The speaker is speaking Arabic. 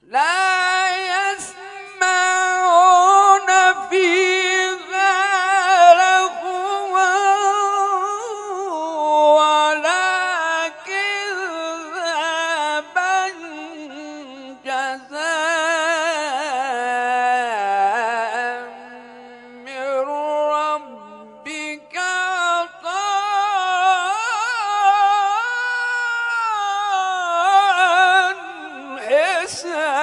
لا يسمعون فيها لغوا ولا كذابا جزاء من ربك عطاء حسابا.